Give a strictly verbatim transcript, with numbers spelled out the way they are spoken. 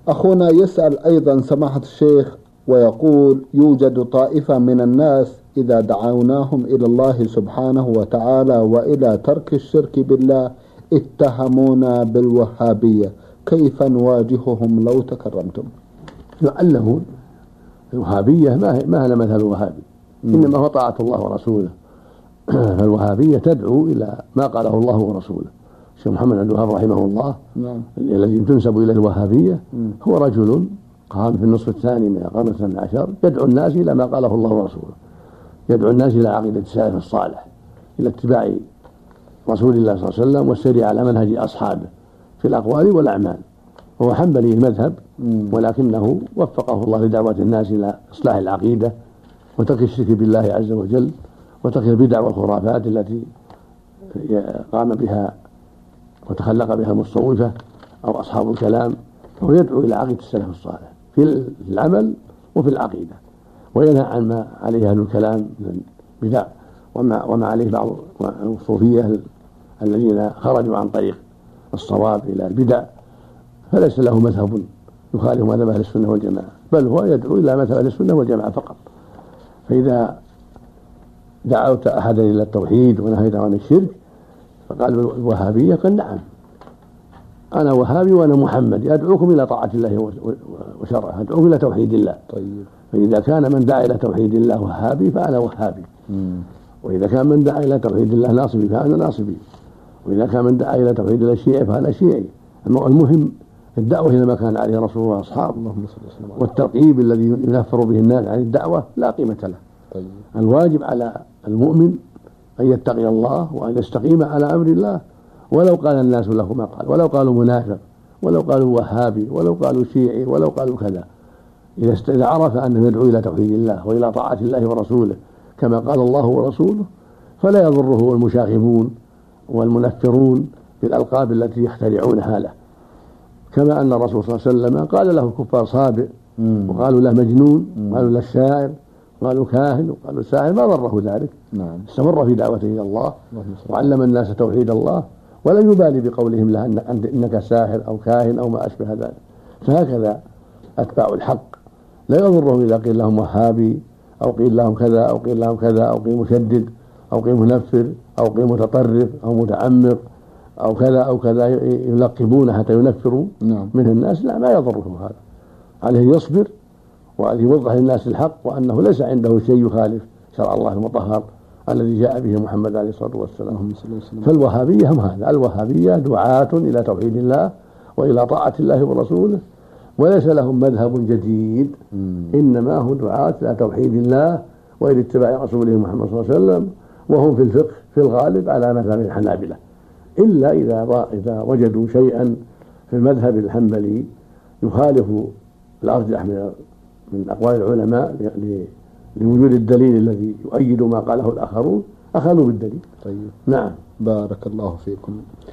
أخونا يسأل أيضا سماحة الشيخ ويقول: يوجد طائفة من الناس إذا دعوناهم إلى الله سبحانه وتعالى وإلى ترك الشرك بالله اتهمونا بالوهابية، كيف نواجههم لو تكرمتم؟ يعلمون الوهابية ما هي ما هي مذهب الوهابي، إنما هو طاعة الله ورسوله. فالوهابية تدعو إلى ما قاله الله ورسوله. الشيخ محمد عبد الوهاب رحمه الله نعم. الذي تنسب إلى الوهابية هو رجل قام في النصف الثاني من القرن الثاني عشر يدعو الناس إلى ما قاله الله ورسوله، يدعو الناس إلى عقيدة السلف الصالح، إلى اتباع رسول الله صلى الله عليه وسلم والسير على منهج أصحابه في الأقوال والأعمال. هو حنبلي المذهب، ولكنه وفقه الله لدعوة الناس إلى إصلاح العقيدة وترك الشرك بالله عز وجل وترك البدع والخرافات التي قام بها وتخلق بها المتصوفة أو أصحاب الكلام. فهو يدعو إلى عقيدة السلف الصالح في العمل وفي العقيدة، وينهى عن ما عليه أهل الكلام من البدع وما, وما عليه بعض الصوفية الذين خرجوا عن طريق الصواب إلى البدع، فليس له مذهب يخالف مذهب أهل السنة والجماعة، بل هو يدعو إلى مذهب أهل السنة والجماعة فقط. فإذا دعوت أحدا إلى التوحيد ونهيت عن الشرك فقال الوهابية قال نعم أنا وهابي وأنا محمد أدعوكم إلى طاعة الله وشرعه، أدعوكم إلى توحيد الله. طيب. فإذا كان من دعا إلى توحيد الله وهابي فأنا وهابي، مم. وإذا كان من دعا إلى توحيد الله ناصبي فأنا ناصبي، وإذا كان من دعا إلى توحيد الله شيعي فأنا شيعي. المهم الدعوة إلى ما كان عليه رسول الله وأصحابه، والترقيب الذي ينفر به الناس عن الدعوة لا قيمة له. طيب. الواجب على المؤمن أن يتقي الله وأن يستقيم على أمر الله، ولو قال الناس له ما قال، ولو قالوا منافق، ولو قالوا وهابي، ولو قالوا شيعي، ولو قالوا كذا، إذا عرف أنه يدعو إلى توحيد الله وإلى طاعة الله ورسوله كما قال الله ورسوله فلا يضره المشاغبون والمنفرون بالألقاب التي يخترعونها له. كما أن الرسول صلى الله عليه وسلم قال له الكفار صابئ، وقالوا له مجنون، وقالوا له الشاعر، وقالوا كاهن، وقالوا ساحر، ما ضره ذلك. نعم. استمر في دعوته إلى الله وعلم الناس توحيد الله، ولا يبالي بقولهم له إنك ساحر أو كاهن أو ما أشبه ذلك. فهكذا أتباع الحق لا يضرهم إذا قيل لهم وهابي أو قيل لهم كذا أو قيل لهم كذا أو قيل مشدد أو قيل منفر أو قيل متطرف أو متعمق أو كذا أو كذا يلقبون حتى ينفروا نعم. من الناس. لا، ما يضرهم هذا، عليه يصبر وأن يوضح للناس الحق وأنه ليس عنده شيء يخالف شرع الله المطهر الذي جاء به محمد عليه الصلاة والسلام. فالوهابية هم هذا، الوهابية دعاة إلى توحيد الله وإلى طاعة الله ورسوله، وليس لهم مذهب جديد، إنما هم دعاة إلى توحيد الله وإلى اتباع رسوله محمد صلى الله عليه وسلم، وهم في الفقه في الغالب على مذهب الحنابلة، إلا إذا إذا وجدوا شيئا في المذهب الحنبلي يخالف الأرجح من من أقوال العلماء لوجود الدليل الذي يؤيد ما قاله الآخرون أخذوا بالدليل. طيب. نعم. بارك الله فيكم.